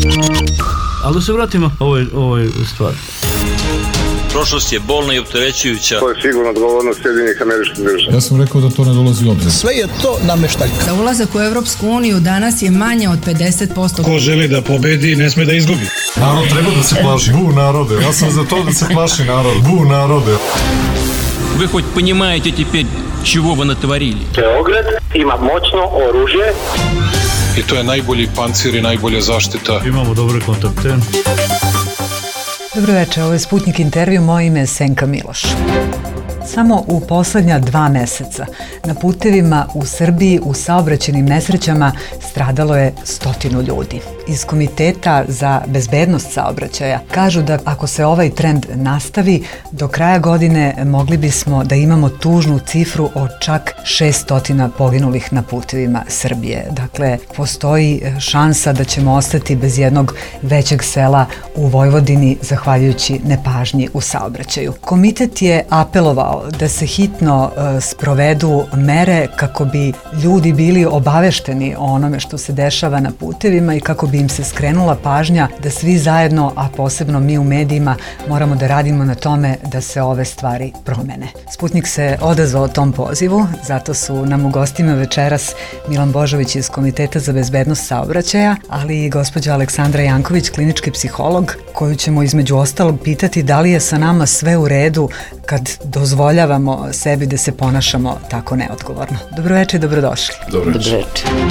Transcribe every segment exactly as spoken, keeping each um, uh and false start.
Ali da se vratimo ovoj, ovoj stvari. Prošlost je bolna i opterećujuća. To je sigurno odgovornost Sjedinjenih Američkih Država. Ja sam rekao da to ne dolazi u obzir. Sve je to nameštaljka. Za ulazak u Evropsku uniju danas je manje od pedeset posto. Ko želi da pobedi, ne sme da izgubi. Narod treba da se plaši. Bu narode. Ja sam za to da se plaši narod. Bu narode. Вы хоть понимаете теперь, чего вы натворили? Beograd ima moćno oružje. I to je najbolji pancir i najbolja zaštita. Imamo dobre kontakte. Dobro večer, ovo je Sputnik intervju, moje ime je Senka Miloš. Samo u poslednja dva meseca na putevima u Srbiji u saobraćajnim nesrećama stradalo je stotinu ljudi. Iz Komiteta za bezbednost saobraćaja kažu da ako se ovaj trend nastavi, do kraja godine mogli bismo da imamo tužnu cifru od čak šesto poginulih na putevima Srbije. Dakle, postoji šansa da ćemo ostati bez jednog većeg sela u Vojvodini zahvaljujući nepažnji u saobraćaju. Komitet je apelovao da se hitno uh, sprovedu mere kako bi ljudi bili obavešteni o onome što se dešava na putevima i kako bi im se skrenula pažnja da svi zajedno, a posebno mi u medijima, moramo da radimo na tome da se ove stvari promene. Sputnik se odazvao tom pozivu, zato su nam u gostima večeras Milan Božović iz Komiteta za bezbednost saobraćaja, ali i gospođa Aleksandra Janković, klinički psiholog, koju ćemo između ostalog pitati da li je sa nama sve u redu kad dozvoljavamo sebi da se ponašamo tako neodgovorno. Dobro večer i dobrodošli. Dobro večer.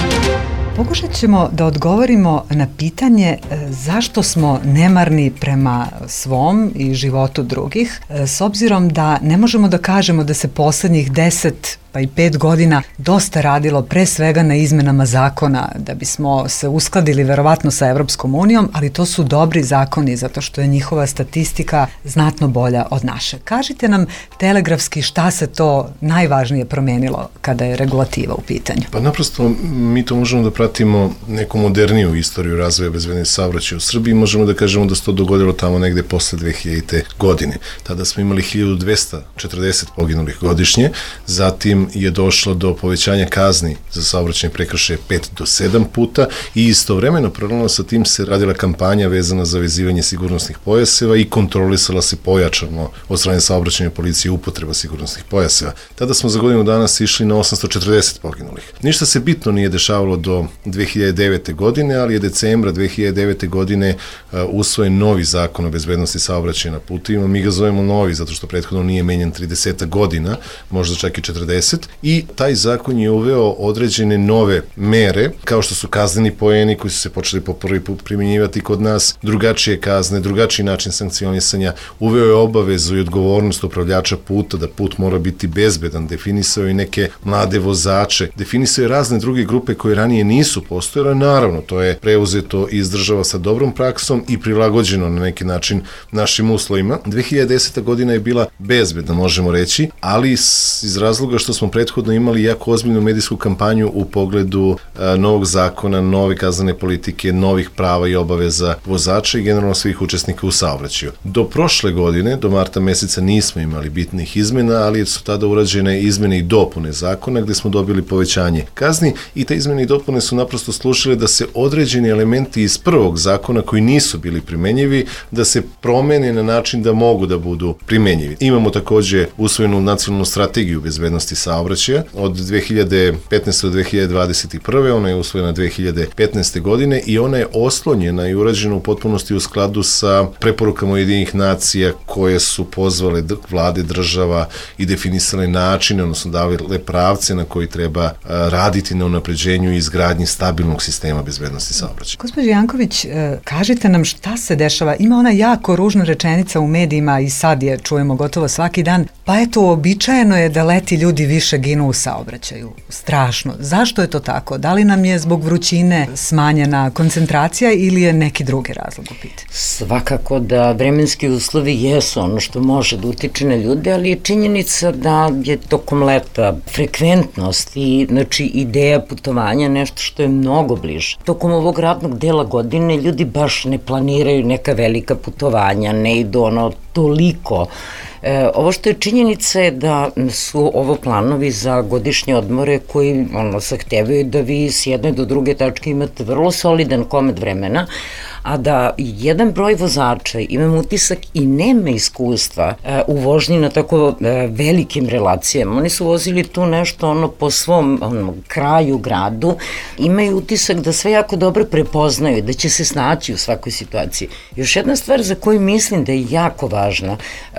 Pokušat ćemo da odgovorimo na pitanje zašto smo nemarni prema svom i životu drugih, s obzirom da ne možemo da kažemo da se poslednjih deset pa i pet godina dosta radilo pre svega na izmenama zakona da bismo se uskladili verovatno sa Evropskom unijom, ali to su dobri zakoni zato što je njihova statistika znatno bolja od naše. Kažite nam telegrafski šta se to najvažnije promenilo kada je regulativa u pitanju. Pa naprosto mi to možemo da pratimo neku moderniju istoriju razvoja bezbednosti saobraćaja u Srbiji. Možemo da kažemo da se to dogodilo tamo negde posle dve hiljadite. godine. Tada smo imali hiljadu dvesta četrdeset poginulih godišnje, zatim je došlo do povećanja kazni za saobraćajne prekršaje pet do sedam puta i istovremeno paralelno sa tim se radila kampanja vezana za vezivanje sigurnosnih pojaseva i kontrolisala se pojačano od strane saobraćajne policije upotreba sigurnosnih pojaseva. Tada smo za godinu danas išli na osamsto četrdeset poginulih. Ništa se bitno nije dešavalo do dve hiljade devete. godine, ali je decembra dve hiljade devete. godine uh, usvojen novi zakon o bezbednosti saobraćaja na putevima. Mi ga zovemo novi zato što prethodno nije menjan trideset godina, možda čak i četrdeset. I taj zakon je uveo određene nove mere, kao što su kazneni poeni koji su se počeli po prvi put primjenjivati kod nas, drugačije kazne, drugačiji način sankcionisanja, uveo je obavezu i odgovornost upravljača puta da put mora biti bezbedan, definisao je neke mlade vozače, definisao je razne druge grupe koje ranije nisu postojale, naravno to je preuzeto iz država sa dobrom praksom i prilagođeno na neki način našim uslovima. dve hiljade deseta. godina je bila bezbedna, možemo reći, ali iz razloga što smo prethodno imali jako ozbiljnu medijsku kampanju u pogledu a, novog zakona, nove kaznene politike, novih prava i obaveza vozača i generalno svih učesnika u saobraćaju. Do prošle godine, do marta meseca, nismo imali bitnih izmena, ali su tada urađene izmene i dopune zakona gde smo dobili povećanje kazni i te izmene i dopune su naprosto slušale da se određeni elementi iz prvog zakona koji nisu bili primenjivi, da se promene na način da mogu da budu primenjivi. Imamo takođe usvojenu nacionalnu strategiju bezbednosti saobraćaja od dve hiljade petnaeste. do dve hiljade dvadeset prve. Ona je usvojena dve hiljade petnaeste. godine i ona je oslonjena i urađena u potpunosti u skladu sa preporukama Ujedinjenih nacija koje su pozvale vlade država i definisale načine, odnosno davale pravce na koji treba raditi na unapređenju i izgradnji stabilnog sistema bezbednosti saobraćaja. Gospođo Janković, kažite nam šta se dešava. Ima ona jako ružna rečenica u medijima i sad je čujemo gotovo svaki dan. Pa eto, uobičajeno je da leti ljudi više ginu u saobraćaju. Strašno. Zašto je to tako? Da li nam je zbog vrućine smanjena koncentracija ili je neki drugi razlog u pitanju? Svakako da vremenski uslovi jesu ono što može da utiče na ljude, ali je činjenica da je tokom leta frekventnost i znači ideja putovanja nešto što je mnogo bliže. Tokom ovog radnog dela godine ljudi baš ne planiraju neka velika putovanja, ne idu ono toliko. E, ovo što je činjenica je da su ovo planovi za godišnje odmore koji ono, zahtevaju da vi s jedne do druge tačke imate vrlo solidan komet vremena, a da jedan broj vozača, imam utisak, i nema iskustva u vožnji na tako velikim relacijama. Oni su vozili tu nešto ono po svom ono, kraju, gradu, imaju utisak da sve jako dobro prepoznaju, da će se snaći u svakoj situaciji. Još jedna stvar za koju mislim da je jako važna,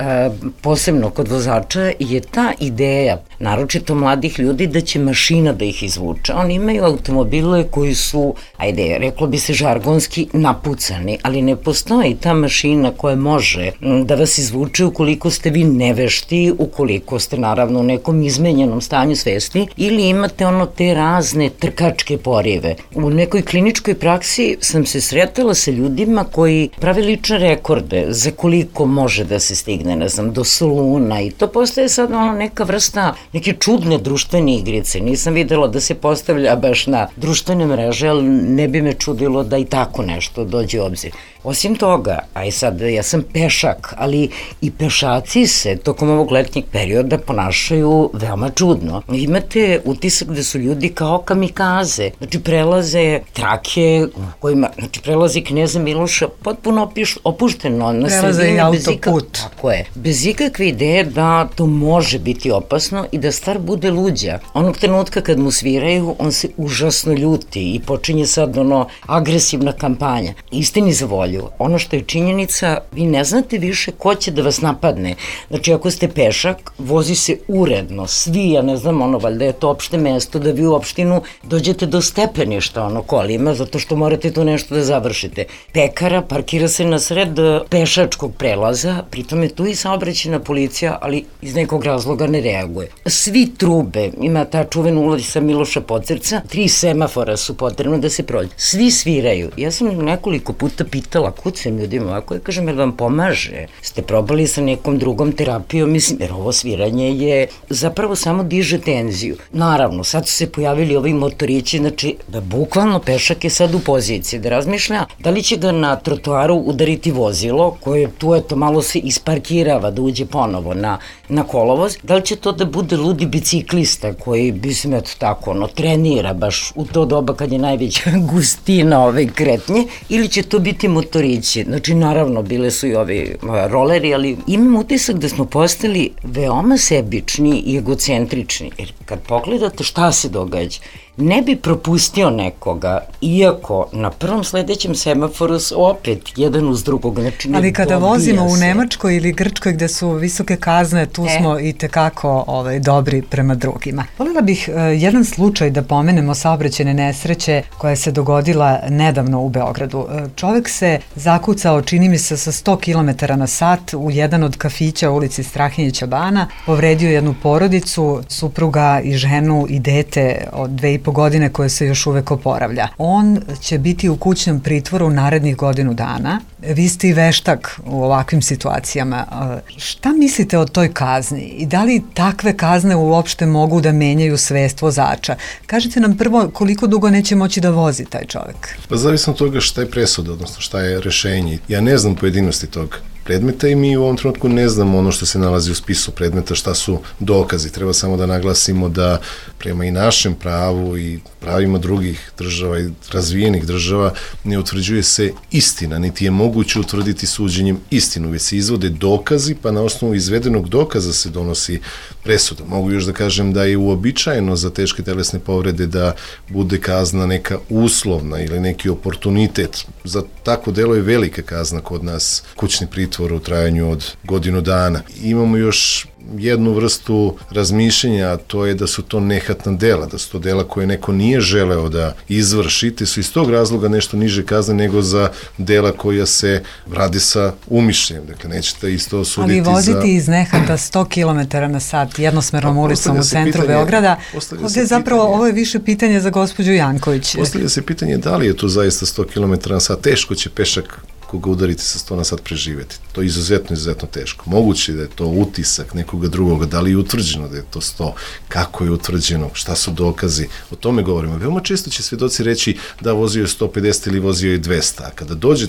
posebno kod vozača, je ta ideja, naročito mladih ljudi, da će mašina da ih izvuče. Oni imaju automobile koji su, ajde, reklo bi se žargonski, napucani, ali ne postoji ta mašina koja može da vas izvuče ukoliko ste vi nevešti, ukoliko ste naravno u nekom izmenjenom stanju svesti ili imate ono te razne trkačke porive. U nekoj kliničkoj praksi sam se sretala sa ljudima koji prave lične rekorde za koliko može da se stigne, ne znam, do Soluna, i to postaje sad ono neka vrsta neke čudne društvene igrice. Nisam videla da se postavlja baš na društvene mreže, ali ne bi me čudilo da i tako nešto dođe u obzir. Osim toga, aj sad, ja sam pešak, ali i pešaci se tokom ovog letnjeg perioda ponašaju veoma čudno. Imate utisak da su ljudi kao kamikaze, znači prelaze trake kojima, znači prelaze Kneza Miloša potpuno opiš, opušteno na sredini, bez ikakve, tako je, bez ikakve ideje da to može biti opasno i da stvar bude luđa. Onog trenutka kad mu sviraju, on se užasno ljuti i počinje sad ono agresivna kampanja. Istini za volju. Ono što je činjenica, vi ne znate više ko će da vas napadne. Znači, ako ste pešak, vozi se uredno, svi, ja ne znam, ono, valjda je to opšte mesto da vi u opštinu dođete do stepeništa, ono, kolima, zato što morate to nešto da završite. Pekara parkira se na sred pešačkog prelaza, pritom je tu i saobraćajna policija, ali iz nekog razloga ne reaguje. Svi trube, ima ta čuvena ulica Miloša Pocerca, tri semafora su potrebno da se prođe. Svi sviraju. Ja sam nekoliko puta pitala, kucam ljudima ovako, ja kažem, jer vam pomaže? Ste probali sa nekom drugom terapijom? Mislim, jer ovo sviranje je zapravo samo diže tenziju. Naravno, sad su se pojavili ovi motorići, znači da bukvalno pešak je sad u poziciji da razmišlja da li će ga na trotoaru udariti vozilo koje tu eto malo se isparkirava da uđe ponovo na, na kolovoz, da li će to da bude ludi biciklista koji bi se eto tako ono trenira baš u to doba kad je najveća gustina ove kretnje, ili će to biti motorići. Znači, naravno, bile su i ovi roleri, ali imam utisak da smo postali veoma sebični i egocentrični. Jer kad pogledate šta se događa, ne bi propustio nekoga, iako na prvom sledećem semaforu su opet jedan uz drugog. Znači, ali kada vozimo u Nemačkoj ili Grčkoj gde su visoke kazne, tu e. smo i tekako ovaj, dobri prema drugima. Voljela bih uh, jedan slučaj da pomenemo saobraćajne nesreće koja se dogodila nedavno u Beogradu. Uh, čovek se zakucao, čini mi se, sa sto kilometara na sat u jedan od kafića u ulici Strahinjića Bana, povredio jednu porodicu, supruga i ženu i dete od dve i po godine koje se još uvek oporavlja. On će biti u kućnom pritvoru narednih godinu dana. Vi ste i veštak u ovakvim situacijama. Šta mislite o toj kazni i da li takve kazne uopšte mogu da menjaju svest vozača? Kažite nam prvo koliko dugo neće moći da vozi taj čovek. Pa zavisno od toga šta je presuda, odnosno šta je rešenje. Ja ne znam pojedinosti tog predmeta i mi u ovom trenutku ne znamo ono što se nalazi u spisu predmeta, šta su dokazi. Treba samo da naglasimo da prema i našem pravu i pravima drugih država i razvijenih država ne utvrđuje se istina, niti je moguće utvrditi suđenjem istinu, već se izvode dokazi, pa na osnovu izvedenog dokaza se donosi presuda. Mogu još da kažem da je uobičajeno za teške telesne povrede da bude kazna neka uslovna ili neki oportunitet. Za tako delo je velika kazna kod nas, kućni pritvor u trajanju od godinu dana. Imamo još jednu vrstu razmišljenja, a to je da su to nehatna dela, da su to dela koje neko nije želeo da izvrši, te su iz tog razloga nešto niže kazne nego za dela koja se radi sa umišljenjem. Dakle, nećete isto osuditi za... Ali voziti za... iz nehata sto kilometara na sat jednosmernom ulicom u centru pitanje, Beograda, ovde je zapravo, pitanje, ovo je više pitanje za gospođu Janković. Postavlja se pitanje da li je to zaista sto kilometara na sat, teško će pešak koga udarite sa sto na sat preživeti. To je izuzetno, izuzetno teško. Moguće da je to utisak nekoga drugoga, da li je utvrđeno da je to sto, kako je utvrđeno, šta su dokazi, o tome govorimo. Veoma često će svedoci reći da vozio je sto pedeset ili vozio je dvesta, a kada dođete na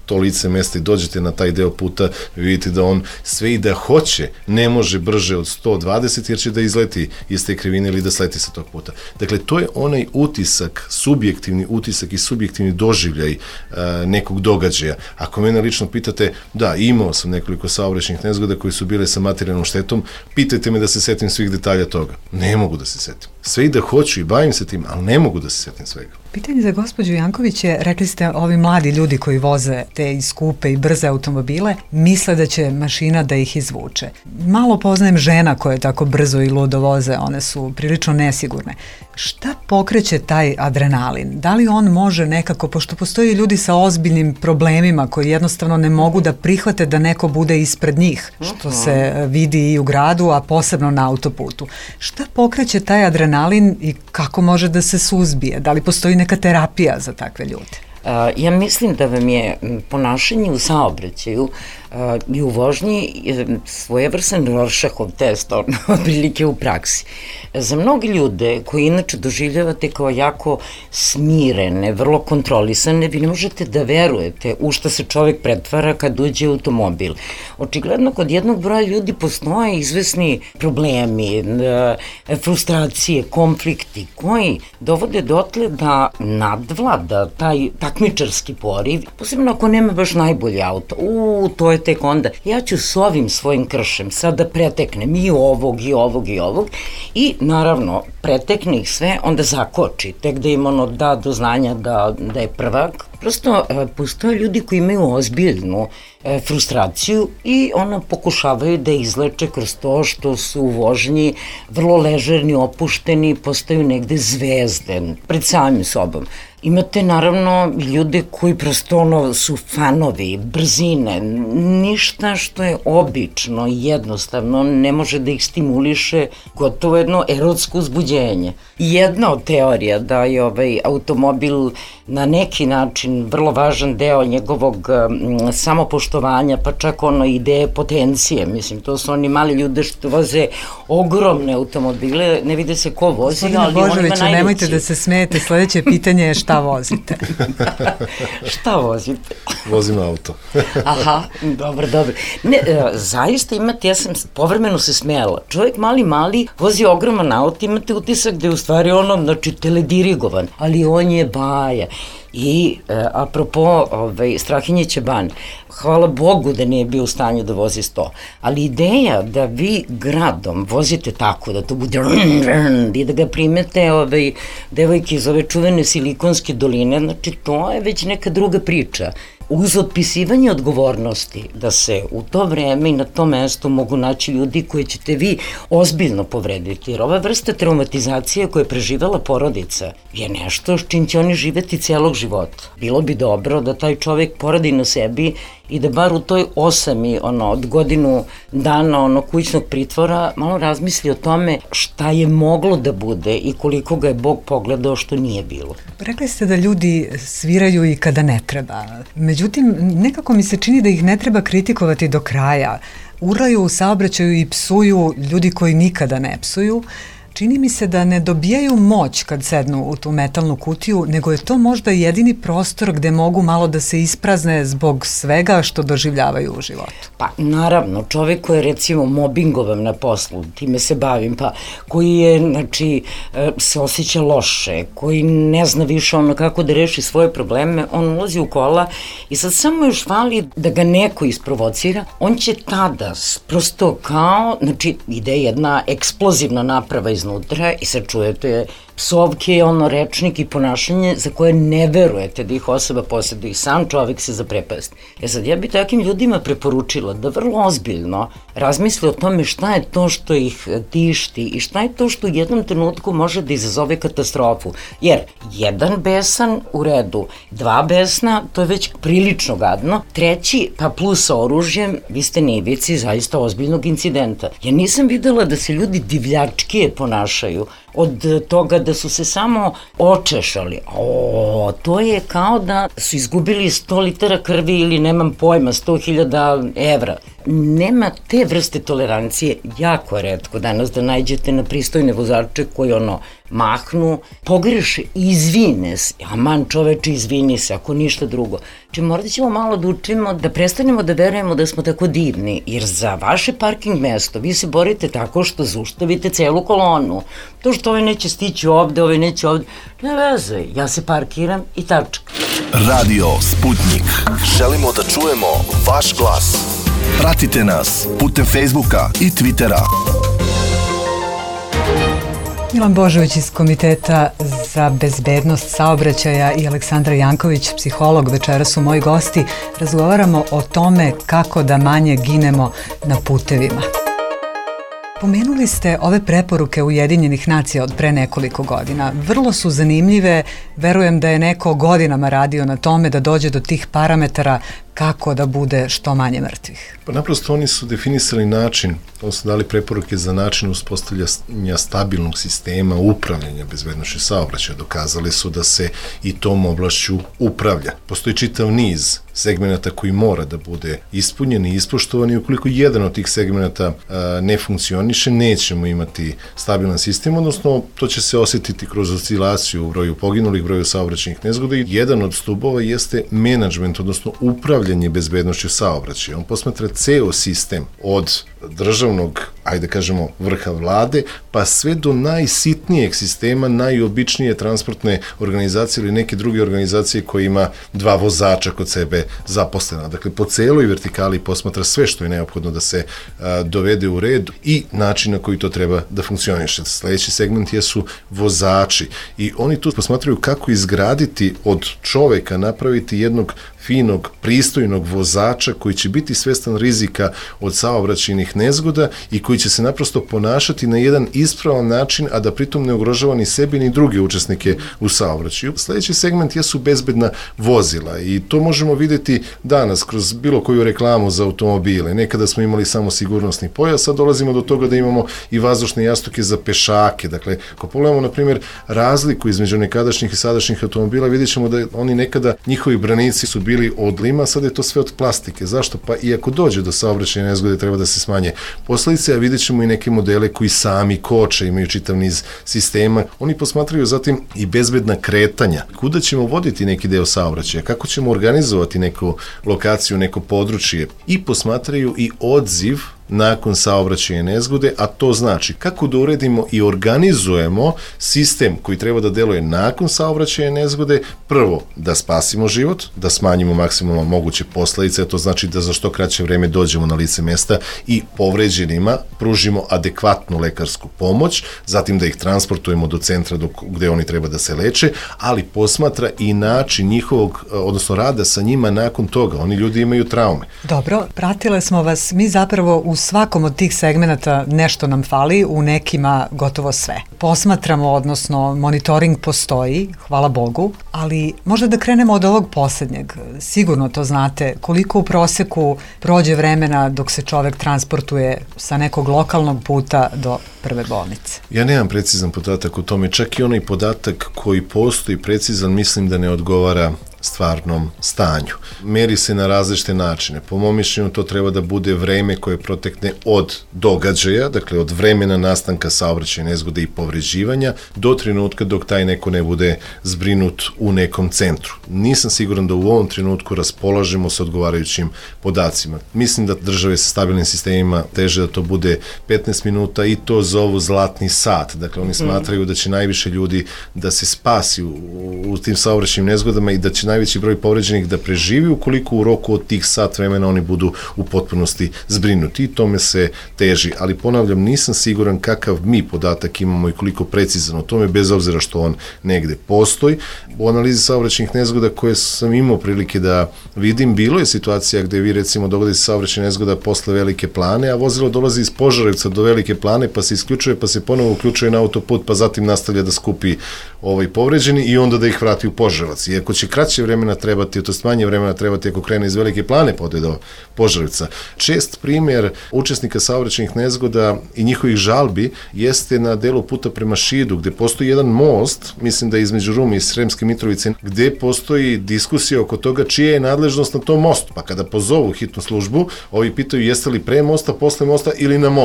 to lice mesta i dođete na taj deo puta, vi vidite da on sve i da hoće, ne može brže od sto dvadeset jer će da izleti iz te krivine ili da sleti sa tog puta. Dakle, to je onaj utisak, subjektivni utisak i subjektivni doživljaj uh, nekog događaja. Ako mene lično pitate, da, imao sam nekoliko saobraćajnih nezgoda koji su bile sa materijalnom štetom, pitajte me da se setim svih detalja toga. Ne mogu da se setim. Sve i da hoću i bavim se tim, ali ne mogu da se setim svega. Pitanje za gospođu Janković je, rekli ste, ovi mladi ljudi koji voze te skupe i brze automobile, misle da će mašina da ih izvuče. Malo poznajem žena koje tako brzo i ludo voze, one su prilično nesigurne. Šta pokreće taj adrenalin? Da li on može nekako, pošto postoji ljudi sa ozbiljnim problemima koji jednostavno ne mogu da prihvate da neko bude ispred njih, što se vidi i u gradu, a posebno na autoputu. Šta pokreće taj adrenalin i kako može da se suzbije? Da li postoji neka terapija za takve ljude? Ja mislim da vam je ponašanje u saobraćaju i u vožnji svojevrsan Rorschachov test, prilike u praksi. Za mnogi ljude koji inače doživljavate kao jako smirene, vrlo kontrolisane, vi ne možete da verujete u šta se čovek pretvara kad uđe u automobil. Očigledno kod jednog broja ljudi postoje izvesni problemi, frustracije, konflikti koji dovode dotle da nadvlada taj takmičarski poriv, posebno ako nema baš najbolji auto. U, to je tek onda. Ja ću s ovim svojim kršem sad da preteknem i ovog, i ovog, i ovog i naravno pretekne ih sve, onda zakoči, tek da im ono da do znanja da, da je prvak. Prosto postoje ljudi koji imaju ozbiljnu e, frustraciju i ono pokušavaju da izleče kroz to što su u vožnji vrlo ležerni, opušteni, postaju negde zvezde pred samim sobom. Imate naravno ljude koji prosto ono su fanovi, brzine, ništa što je obično, jednostavno, ne može da ih stimuliše, gotovo jedno erotsko uzbuđenje. Jedna od teorija da je ovaj automobil na neki način vrlo važan deo njegovog um, samopoštovanja, pa čak ono ideje potencije, mislim, to su oni mali ljude što voze ogromne automobile, ne vide se ko vozi, Gospodine ali on ima Božoviću, najveći. Nemojte da se smijete, sledeće pitanje je šta vozite? Šta vozite? Vozim auto. Aha, dobro, dobro. Ne, e, zaista imate, ja sam povremeno se smijela, čovjek mali, mali, vozi ogroman auto, imate utisak da je u stvari ono, znači, teledirigovan, ali on je baja. I, e, apropo ovaj, Strahinjića ban, hvala Bogu da nije bio u stanju da vozi sto, ali ideja da vi gradom vozite tako, da to bude i da ga primete ovaj, devojke iz ove čuvene Silikonske doline, znači to je već neka druga priča. Uz otpisivanje odgovornosti da se u to vreme i na tom mestu mogu naći ljudi koje ćete vi ozbiljno povrediti, jer ova vrsta traumatizacije koja je preživela porodica je nešto s čim će oni živeti celog života. Bilo bi dobro da taj čovjek poradi na sebi i da bar u toj osami, ono, od godinu dana, ono, kućnog pritvora, malo razmisli o tome šta je moglo da bude i koliko ga je Bog pogledao što nije bilo. Rekli ste da ljudi sviraju i kada ne treba. Međutim, nekako mi se čini da ih ne treba kritikovati do kraja. Urlaju u saobraćaju i psuju ljudi koji nikada ne psuju. Čini mi se da ne dobijaju moć kad sednu u tu metalnu kutiju, nego je to možda jedini prostor gde mogu malo da se isprazne zbog svega što doživljavaju u životu. Pa naravno, čovjek koji je recimo mobingovan na poslu, time se bavim, pa koji je, znači, se osjeća loše, koji ne zna više ono kako da reši svoje probleme, on ulazi u kola i sad samo još fali da ga neko isprovocira, on će tada prosto kao, znači ide jedna eksplozivna naprava iz iznutra i sad čujete psovke, ono, rečnik i ponašanje za koje ne verujete da ih osoba posjeduje i sam čovjek se zaprepasti. E sad, ja bi takim ljudima preporučila da vrlo ozbiljno razmisle o tome šta je to što ih tišti i šta je to što u jednom trenutku može da izazove katastrofu. Jer jedan besan u redu, dva besna, to je već prilično gadno, treći, pa plus sa oružjem, vi ste na ivici zaista ozbiljnog incidenta. Ja nisam videla da se ljudi divljačkije ponašaju od toga da su se samo očešali. O, to je kao da su izgubili sto litara krvi ili nemam pojma, sto hiljada evra. Nema te vrste tolerancije, jako je retko danas da nađete na pristojne vozače koji ono mahnu, pogreše, izvine se, aman čoveče, izvini se, ako ništa drugo. Či morat ćemo malo da učimo, da prestanemo da verujemo da smo tako divni, jer za vaše parking mesto vi se borite tako što zuštavite celu kolonu. To što ovaj neće stići ovde, ovaj neće ovde, ne veze, ja se parkiram i tačka. Radio Sputnik. Želimo da čujemo vaš glas. Pratite nas putem Facebooka i Twittera. Milan Božović iz Komiteta za bezbednost saobraćaja i Aleksandra Janković, psiholog, večeras su moji gosti. Razgovaramo o tome kako da manje ginemo na putevima. Pomenuli ste ove preporuke Ujedinjenih nacija od pre nekoliko godina. Vrlo su zanimljive, verujem da je neko godinama radio na tome da dođe do tih parametara kako da bude što manje mrtvih. Pa naprosto oni su definisali način, odnosno dali preporuke za način uspostavljanja stabilnog sistema upravljanja bezbednošću saobraćaja. Dokazali su da se i tom oblašću upravlja. Postoji čitav niz segmenata koji mora da bude ispunjen i ispoštovan i ukoliko jedan od tih segmenata a, ne funkcioniše, nećemo imati stabilan sistem, odnosno to će se osjetiti kroz oscilaciju u broju poginulih, broju saobraćajnih nezgoda i jedan od stubova jeste menadžment, odnosno upravljanje bezbednošću saobraćaja. On posmatra ceo sistem od državnog, ajde kažemo, vrha vlade, pa sve do najsitnijeg sistema, najobičnije transportne organizacije ili neke druge organizacije koje ima dva vozača kod sebe zaposlena. Dakle, po celoj vertikali posmatra sve što je neophodno da se a, dovede u red i način na koji to treba da funkcioniše. Sledeći segment jesu vozači i oni tu posmatraju kako izgraditi od čoveka, napraviti jednog finog, pristojnog vozača koji će biti svestan rizika od saobraćajnih nezgoda i koji će se naprosto ponašati na jedan ispravan način, a da pritom ne ugrožava ni sebi ni druge učesnike u saobraćaju. Sledeći segment jesu bezbedna vozila i to možemo videti danas kroz bilo koju reklamu za automobile. Nekada smo imali samo sigurnosni pojas, a dolazimo do toga da imamo i vazdušne jastuke za pešake. Dakle, ako pogledamo, na primjer, razliku između nekadašnjih i sadašnjih automobila, vidjet ćemo da oni nekada, njihovi branici su bili od lima, sad je to sve od plastike. Zašto? Pa i ako dođe do saobraćajne nezgode treba da se smanje posledice, a vidjet ćemo i neke modele koji sami koče, imaju čitav niz sistema. Oni posmatraju zatim i bezbedna kretanja. Kuda ćemo voditi neki deo saobraćaja? Kako ćemo organizovati neku lokaciju, neko područje? I posmatraju i odziv nakon saobraćajne nezgode, a to znači kako da uredimo i organizujemo sistem koji treba da deluje nakon saobraćajne nezgode, prvo da spasimo život, da smanjimo maksimalno moguće posledice, to znači da za što kraće vreme dođemo na lice mesta i povređenima pružimo adekvatnu lekarsku pomoć, zatim da ih transportujemo do centra do, gde oni treba da se leče, ali posmatra i način njihovog, odnosno rada sa njima nakon toga. Oni ljudi imaju traume. Dobro, pratile smo vas, mi zapravo u svakom od tih segmenata nešto nam fali, u nekima gotovo sve. Posmatramo, odnosno monitoring postoji, hvala Bogu, ali možda da krenemo od ovog poslednjeg. Sigurno to znate, koliko u proseku prođe vremena dok se čovek transportuje sa nekog lokalnog puta do prve bolnice? Ja nemam precizan podatak o tome, čak i onaj podatak koji postoji precizan, mislim da ne odgovara stvarnom stanju. Meri se na različite načine. Po mom mišljenju to treba da bude vreme koje protekne od događaja, dakle od vremena nastanka saobraćajne nezgode i povređivanja do trenutka dok taj neko ne bude zbrinut u nekom centru. Nisam siguran da u ovom trenutku raspolažemo sa odgovarajućim podacima. Mislim da države sa stabilnim sistemima teže da to bude petnaest minuta i to zovu zlatni sat. Dakle, oni smatraju da će najviše ljudi da se spasi u, u tim saobraćajnim nezgodama i da će najveći broj povređenih da preživi ukoliko u roku od tih sat vremena oni budu u potpunosti zbrinuti i tome se teži, ali ponavljam, nisam siguran kakav mi podatak imamo i koliko precizan o tome, bez obzira što on negde postoji. U analizi saobraćajnih nezgoda koje sam imao prilike da vidim, bilo je situacija gde vi recimo dogodi se saobraćajna nezgoda posle Velike Plane, a vozilo dolazi iz Požarevca do Velike Plane, pa se isključuje, pa se ponovo uključuje na autoput, pa zatim nastavlja da skupi ovaj povređeni i onda da ih vrati u Požarevac. I ako će kraće vremena trebati, to jest manje vremena trebati ako krene iz Velike Plane pa ode do Požarevca. Čest primjer učesnika saobraćajnih nezgoda i njihovih žalbi jeste na delu puta prema Šidu, gde postoji jedan most, mislim da je između Rume i Sremske Mitrovice, gde postoji diskusija oko toga čija je nadležnost na tom mostu. Pa kada pozovu hitnu službu, ovi pitaju jeste li pre mosta, posle mosta ili na mostu.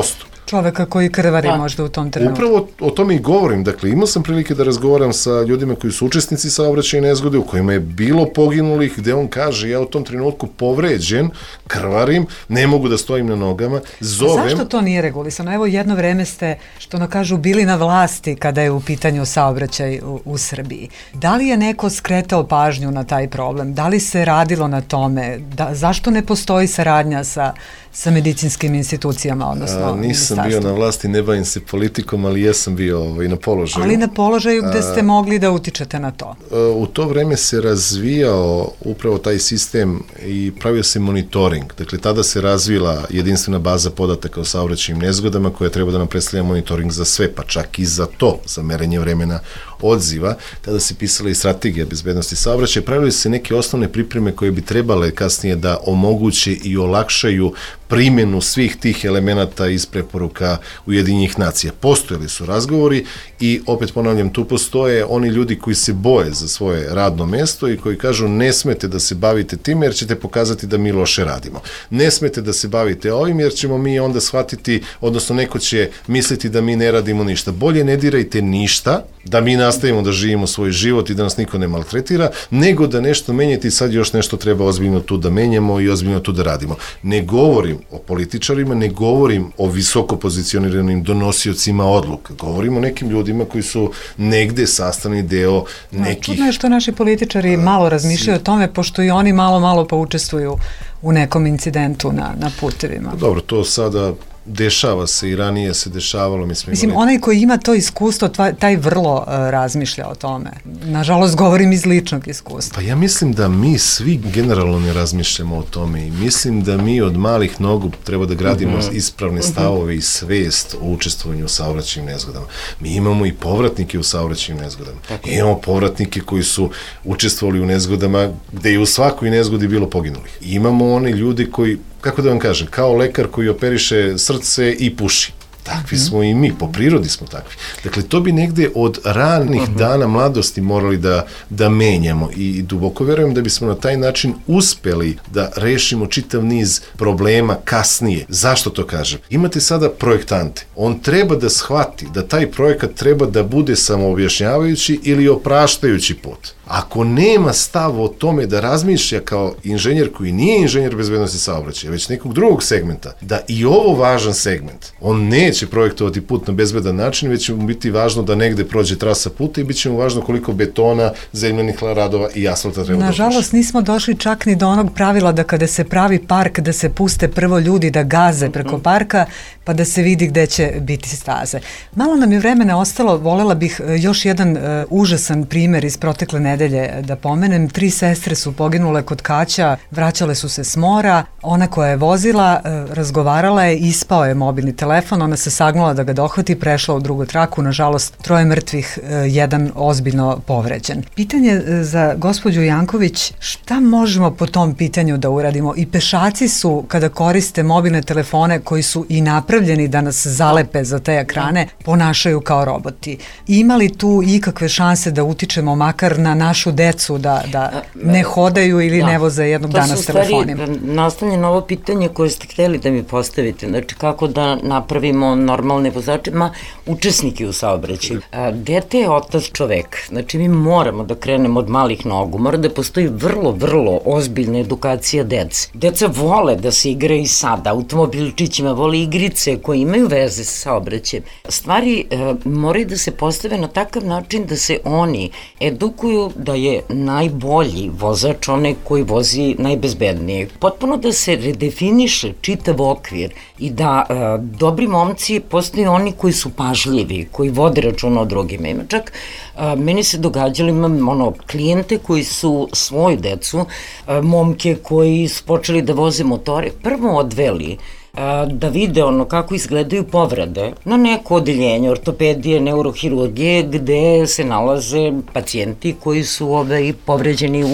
čoveka koji krvari da. možda u tom trenutku. Upravo o tome i govorim. Dakle, imao sam prilike da razgovaram sa ljudima koji su učesnici saobraćajne nezgode, u kojima je bilo poginulih, gde on kaže, ja u tom trenutku povređen, krvarim, ne mogu da stojim na nogama, zovem... A zašto to nije regulisano? Evo, jedno vreme ste, što ono kažu, bili na vlasti kada je u pitanju saobraćaj u, u Srbiji. Da li je neko skretao pažnju na taj problem? Da li se radilo na tome? Da, zašto ne postoji saradnja sa, sa medicinskim institucijama, odnosno A, nisam bio na vlasti, ne bavim se politikom, ali jesam bio ovaj, na položaju. Ali na položaju gde ste mogli da utičete na to? U to vreme se razvijao upravo taj sistem i pravio se monitoring. Dakle, tada se razvila jedinstvena baza podataka o saobraćajnim nezgodama koja treba da nam predstavlja monitoring za sve, pa čak i za to, za merenje vremena odziva. Tada se pisala i strategija bezbednosti saobraćaja. Pravili se neke osnovne pripreme koje bi trebale kasnije da omoguće i olakšaju primjenu svih tih elemenata iz preporuka Ujedinjenih nacija. Postojali su razgovori i opet ponavljam, tu postoje oni ljudi koji se boje za svoje radno mesto i koji kažu ne smete da se bavite tim jer ćete pokazati da mi loše radimo. Ne smete da se bavite ovim jer ćemo mi onda shvatiti, odnosno neko će misliti da mi ne radimo ništa. Bolje ne dirajte ništa, da mi nastavimo da živimo svoj život i da nas niko ne maltretira, nego da nešto menjate i sad još nešto treba ozbiljno tu da menjamo i ozbiljno tu da radimo. Ne govorim o političarima, ne govorim o visoko pozicioniranim donosiocima odluka. Govorim o nekim ljudima koji su negde sastavni deo nekih... Čudno je što naši političari malo razmišljaju o tome, pošto i oni malo, malo pa učestvuju u nekom incidentu na, na putevima. Dobro, to sada... dešava se i ranije se dešavalo. Mi smo Mislim, imali... onaj koji ima to iskustvo, taj vrlo uh, razmišlja o tome. Nažalost, govorim iz ličnog iskustva. Pa ja mislim da mi svi generalno ne razmišljamo o tome i mislim da mi od malih nogu treba da gradimo uh-huh. ispravne stavove i svest o učestvovanju u saobraćajnim nezgodama. Mi imamo i povratnike u saobraćajnim nezgodama. Tako. Imamo povratnike koji su učestvovali u nezgodama gde je u svakoj nezgodi bilo poginulih. Imamo one ljudi koji, kako da vam kažem, kao lekar koji operiše srce i puši. Takvi uh-huh. smo i mi, po prirodi smo takvi. Dakle, to bi negde od ranih uh-huh. dana mladosti morali da, da menjamo i duboko verujem da bismo na taj način uspeli da rešimo čitav niz problema kasnije. Zašto to kažem? Imate sada projektante. On treba da shvati da taj projekat treba da bude samoobjašnjavajući ili opraštajući put. Ako nema stav o tome da razmišlja kao inženjer koji nije inženjer bezbednosti saobraćaja, već nekog drugog segmenta, da i ovo važan segment, on neće projektovati put na bezbedan način, već će mu biti važno da negde prođe trasa puta i bit će mu važno koliko betona, zemljanih radova i asfalta treba da uloži. Nažalost, nismo došli čak ni do onog pravila da kada se pravi park, da se puste prvo ljudi da gaze preko parka, pa da se vidi gde će biti staze. Malo nam je vremena ostalo, volela bih još jedan uh, užasan primer iz protekle nedelje da pomenem. Tri sestre su poginule kod Kaća, vraćale su se s mora, ona koja je vozila, uh, razgovarala je, ispao je mobilni telefon, ona se sagnula da ga dohvati, prešla u drugu traku, nažalost troje mrtvih, uh, jedan ozbiljno povređen. Pitanje uh, za gospođu Janković, šta možemo po tom pitanju da uradimo? I pešaci su, kada koriste mobilne telefone koji su i napravljeni da nas zalepe za te ekrane, ponašaju kao roboti. Ima li tu ikakve šanse da utičemo makar na našu decu da, da ne hodaju ili da. ne voze jednog dana s telefonima? To su stvari nastavljeno ovo pitanje koje ste hteli da mi postavite. Znači, kako da napravimo normalne vozače, ma učesnike u saobraćaju. Dete je otac čovek. Znači, mi moramo da krenemo od malih nogu. Mora da postoji vrlo, vrlo ozbiljna edukacija dece. Deca vole da se igraju i sada, automobilčićima, vole igrice koje imaju veze sa saobraćajem. Stvari e, moraju da se postave na takav način da se oni edukuju da je najbolji vozač onaj koji vozi najbezbednije. Potpuno da se redefiniše čitav okvir i da e, dobri momci postaju oni koji su pažljivi, koji vode računa o drugima. Ima čak, e, meni se događalo, imam ono, klijente koji su svoju decu, e, momke koji su počeli da voze motore, prvo odveli da vide ono kako izgledaju povrede na neko odeljenje ortopedije, neurohirurgije gde se nalaze pacijenti koji su ovaj, povređeni u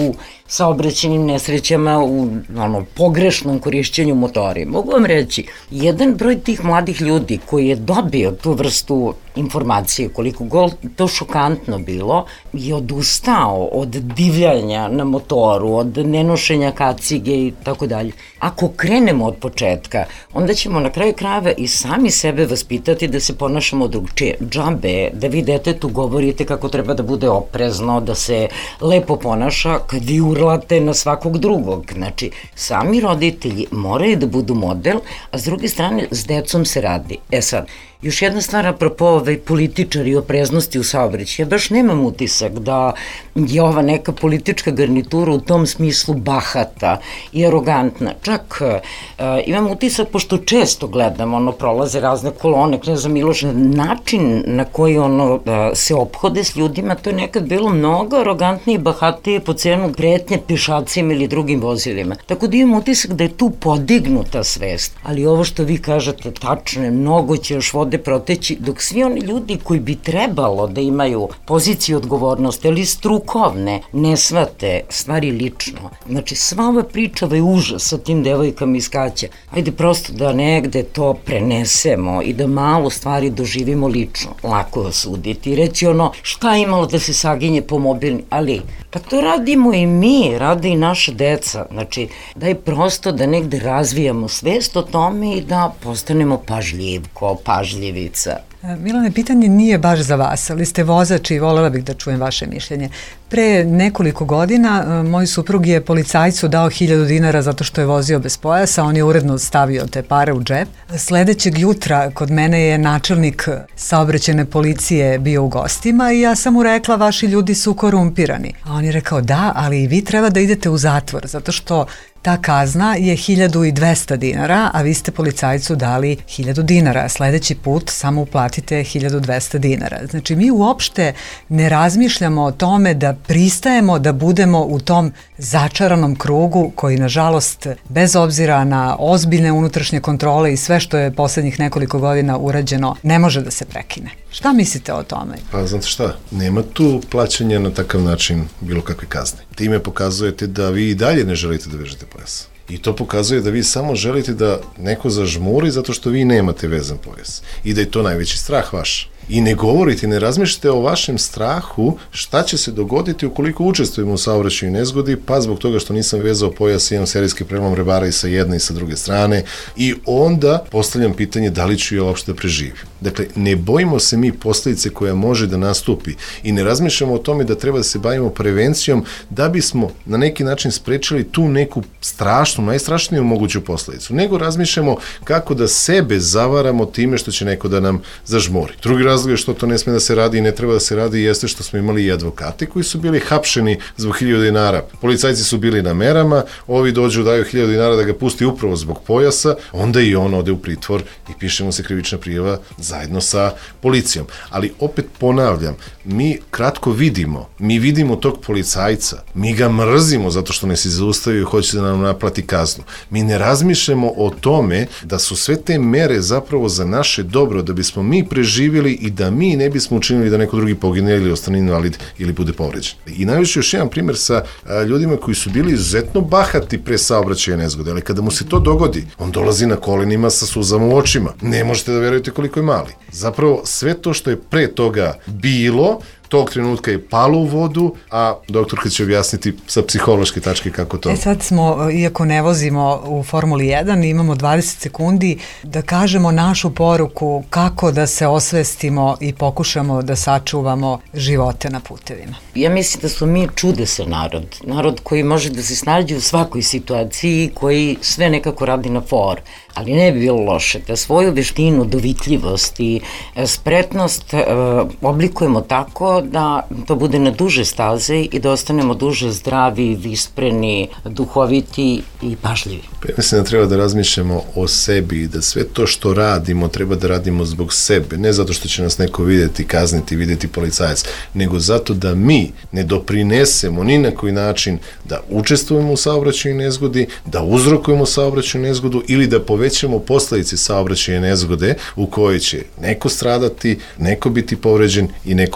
saobraćajnim nesrećama u ono, pogrešnom korišćenju motori. Mogu vam reći, jedan broj tih mladih ljudi koji je dobio tu vrstu informacije, koliko god to šokantno bilo, je odustao od divljanja na motoru, od nenošenja kacige i tako dalje. Ako krenemo od početka, onda ćemo na kraju krajeva i sami sebe vaspitati da se ponašamo drugčije. Džabe, da vi detetu govorite kako treba da bude oprezno, da se lepo ponaša kad vi urlate na svakog drugog. Znači, sami roditelji moraju da budu model, a s druge strane s decom se radi. E sad, još jedna stvar apropo ovaj političari i opreznosti u saobraćaju. Ja baš nemam utisak da je ova neka politička garnitura u tom smislu bahata i arogantna. Čak uh, imam utisak, pošto često gledam, ono, prolaze razne kolone, Kneza Miloša, način na koji ono uh, se ophode s ljudima, to je nekad bilo mnogo arogantnije i bahatije po cenu pretnje pešacima ili drugim vozilima. Tako da imam utisak da je tu podignuta svest. Ali ovo što vi kažete tačno je, mnogo će još vode proteći, dok svi oni ljudi koji bi trebalo da imaju poziciju odgovornosti, ali strukovne, ne shvate stvari lično. Znači, sva ova pričava je užas sa tim devojkama iz Kaća. Ajde prosto da negde to prenesemo i da malo stvari doživimo lično. Lako je osuditi i reći ono, šta je imalo da se saginje po mobilni, ali pa to radimo i mi, radi i naša deca. Znači, daj prosto da negde razvijamo svest o tome i da postanemo pažljivko, pažljivica. Milane, pitanje nije baš za vas, ali ste vozač i volela bih da čujem vaše mišljenje. Pre nekoliko godina moj suprug je policajcu dao hiljadu dinara zato što je vozio bez pojasa, on je uredno stavio te pare u džep. Sledećeg jutra kod mene je načelnik saobraćajne policije bio u gostima i ja sam mu rekla, vaši ljudi su korumpirani. A on je rekao, da, ali i vi treba da idete u zatvor, zato što ta kazna je hiljadu i dvesta dinara, a vi ste policajcu dali hiljadu dinara. Sledeći put samo uplatite hiljadu dvesta dinara. Znači, mi uopšte ne razmišljamo o tome da pristajemo da budemo u tom začaranom krugu koji, nažalost, bez obzira na ozbiljne unutrašnje kontrole i sve što je poslednjih nekoliko godina urađeno, ne može da se prekine. Šta mislite o tome? Pa, znate šta, nema tu plaćanja na takav način bilo kakve kazne. Time pokazujete da vi i dalje ne želite da vežete pojas. I to pokazuje da vi samo želite da neko zažmuri zato što vi nemate vezan pojas. I da je to najveći strah vaš. I ne govorite, ne razmišljate o vašem strahu šta će se dogoditi ukoliko učestvujemo u saobraćajnoj nezgodi, pa zbog toga što nisam vezao pojas, imam serijski prelom rebara i sa jedne i sa druge strane, i onda postavljam pitanje da li ću ja uopšte da preživim. Dakle, ne bojimo se mi posledice koja može da nastupi i ne razmišljamo o tome da treba da se bavimo prevencijom da bismo na neki način sprečili tu neku strašnu, najstrašniju moguću posledicu, nego razmišljamo kako da sebe zavaramo time što će neko da nam zažmori. Drugi razlog je što to ne sme da se radi i ne treba da se radi jeste što smo imali i advokate koji su bili hapšeni zbog hiljadu dinara. Policajci su bili na merama, ovi dođu, daju hiljadu dinara da ga pusti upravo zbog pojasa, onda i on ode u pritvor i piše mu se krivična prijava zajedno sa policijom. Ali opet ponavljam, mi kratko vidimo, mi vidimo tog policajca, mi ga mrzimo zato što ne se zaustavio i hoće da nam naplati kaznu. Mi ne razmišljamo o tome da su sve te mere zapravo za naše dobro, da bismo mi preživjeli i da mi ne bismo učinili da neko drugi pogine ili ostane invalid ili bude povređen. I najviše još jedan primjer sa a, ljudima koji su bili izuzetno bahati pre saobraćaja nezgode, ali kada mu se to dogodi, on dolazi na kolenima sa suzama u očima. Ne možete da verujete koliko je mali. Zapravo sve to što je pre toga bilo, tog trenutka je palo u vodu, a doktorka će objasniti sa psihološke tačke kako to... E sad smo, iako ne vozimo u Formuli jedan, imamo dvadeset sekundi da kažemo našu poruku kako da se osvestimo i pokušamo da sačuvamo živote na putevima. Ja mislim da smo mi čudesan narod. Narod koji može da se snađe u svakoj situaciji, koji sve nekako radi na for. Ali ne bi bilo loše da svoju veštinu, dovitljivost i spretnost e, oblikujemo tako da to bude na duže staze i da ostanemo duže zdravi, vispreni, duhoviti i pažljivi. Mislim da treba da razmišljamo o sebi i da sve to što radimo treba da radimo zbog sebe, ne zato što će nas neko vidjeti, kazniti, vidjeti policajac, nego zato da mi ne doprinesemo ni na koji način da učestvujemo u saobraćajnoj nezgodi, da uzrokujemo saobraćajnu nezgodu ili da povećamo posledice saobraćajne nezgode u kojoj će neko stradati, neko biti povređen i neko ostati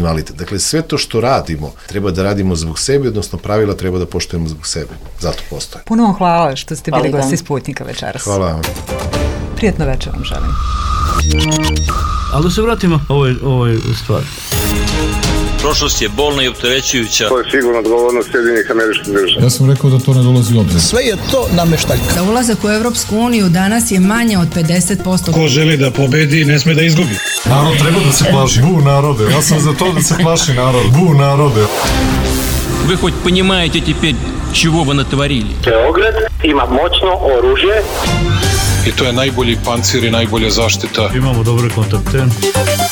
kriminalitet. Dakle, sve to što radimo treba da radimo zbog sebe, odnosno pravila treba da poštujemo zbog sebe. Zato postoje. Puno vam hvala što ste bili Hvala gosti vam. Sputnika večeras. Hvala vam. Prijetno večer vam želim. Ali da se vratimo ovoj, ovoj stvari. Prošlost je bolna i opterećujuća. To je sigurno odgovornost Sjedinjenih Američkih Država. Ja sam rekao da to ne dolazi u obzir. Sve je to nameštaljka. Za ulazak u Evropsku uniju danas je manje od pedeset posto. Ko želi da pobedi, ne sme da izgubi. Narod treba da se plaši. Bu narode. Ja sam za to da se plaši narod. Bu narode. Вы хоть понимаете теперь, чего вы натворили? Beograd ima moćno oružje. I to je najbolji pancir i najbolja zaštita. Imamo dobre kontakte.